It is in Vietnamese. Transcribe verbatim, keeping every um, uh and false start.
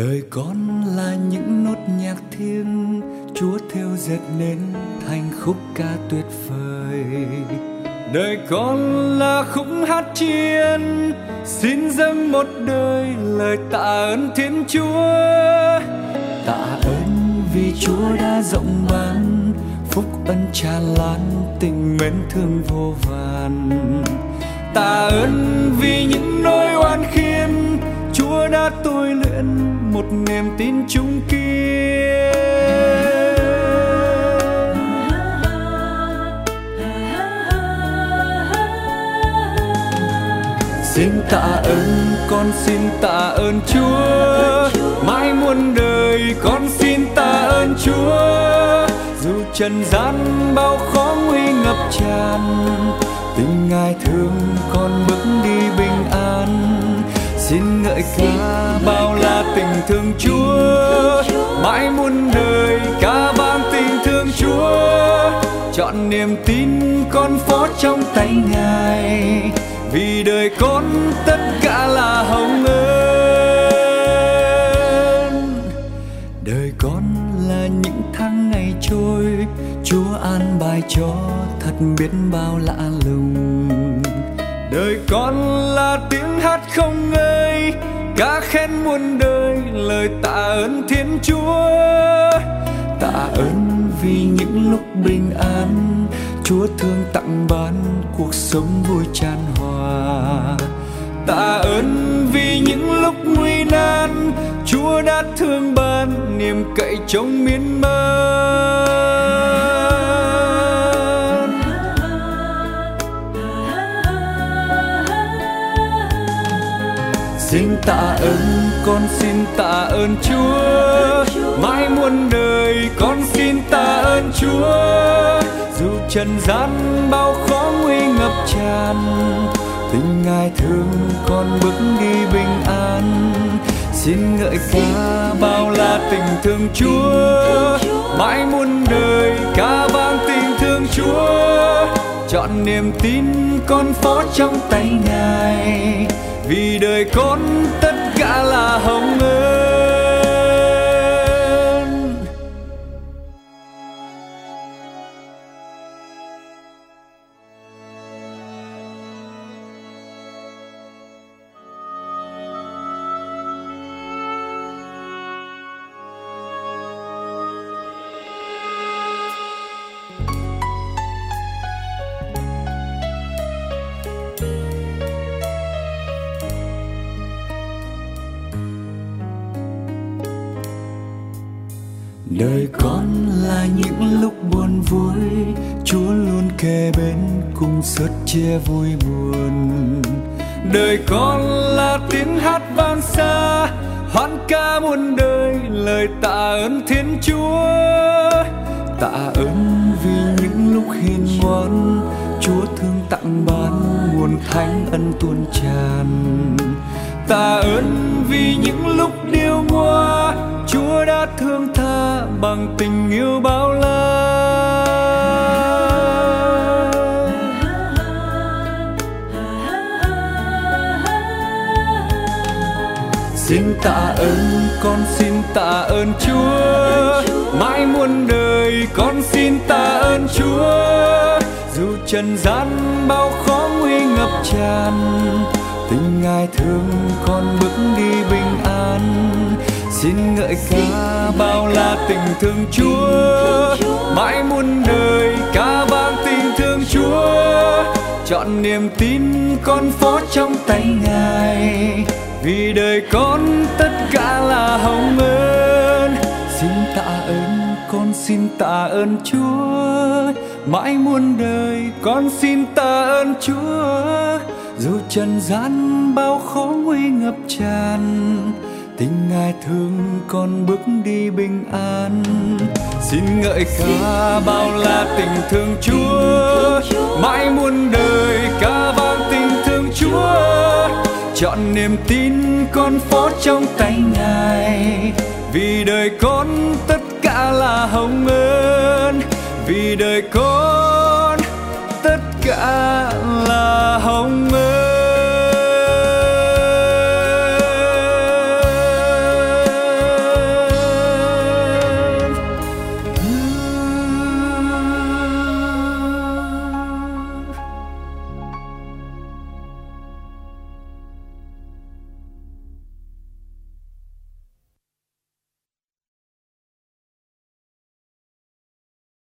Đời con là những nốt nhạc thiêng Chúa thêu dệt nên thành khúc ca tuyệt vời. Đời con là khúc hát tri ân, xin dâng một đời lời tạ ơn Thiên Chúa. Tạ ơn vì Chúa đã rộng ban, phúc ân tràn lan, tình mến thương vô vàn. Tạ ơn vì những nỗi oan khiên, Chúa đã tôi luyện một niềm tin chung kiên. Xin tạ ơn, con xin tạ ơn Chúa, mãi muôn đời con xin tạ ơn Chúa. Dù trần gian bao khó nguy ngập tràn, tình Ngài thương con bước đi bình an. Xin ngợi ca bao la tình thương Chúa, mãi muôn đời ca vang tình thương Chúa. Chọn niềm tin con phó trong tay Ngài, vì đời con tất cả là hồng ơn. Đời con là những tháng ngày trôi, Chúa an bài cho thật biết bao lạ lùng. Đời con là tiếng hát không ngơi, ca khen muôn đời lời tạ ơn Thiên Chúa. Tạ ơn vì những lúc bình an, Chúa thương tặng ban cuộc sống vui tràn hòa. Tạ ơn vì những lúc nguy nan, Chúa đã thương ban niềm cậy trông miên man. Xin tạ ơn, con xin tạ ơn Chúa, mãi muôn đời con xin tạ ơn Chúa. Dù trần gian bao khó nguy ngập tràn, tình Ngài thương con bước đi bình an. Xin ngợi ca bao la tình thương Chúa, mãi muôn đời ca vang tình thương Chúa. Chọn niềm tin con phó trong tay Ngài, vì đời con tất cả là hồng ơn. Đời con là những lúc buồn vui, Chúa luôn kề bên cùng sớt chia vui buồn. Đời con là tiếng hát vang xa, hoan ca muôn đời lời tạ ơn Thiên Chúa. Tạ ơn vì những lúc hiền ngoan, Chúa thương tặng ban nguồn thánh ân tuôn tràn. Tạ ơn vì những lúc điêu ngoa, Chúa đã thương tha bằng tình yêu bao la. Xin tạ ơn, con xin tạ ơn Chúa, mãi muôn đời con xin tạ ơn Chúa. Dù trần gian bao khó nguy ngập tràn, tình Ngài thương con bước đi bình an. Xin ngợi ca bao la tình thương Chúa, mãi muôn đời ca vang tình thương Chúa. Chọn niềm tin con phó trong tay Ngài, vì đời con tất cả là hồng ơn. Xin tạ ơn, con xin tạ ơn Chúa, mãi muôn đời con xin tạ ơn Chúa. Dù trần gian bao khó nguy ngập tràn, tình Ngài thương con bước đi bình an. Xin ngợi ca bao la tình thương Chúa, mãi muôn đời ca vang tình thương Chúa. Chọn niềm tin con phó trong tay Ngài, vì đời con tất cả là hồng ơn. Vì đời con tất cả là hồng ơn.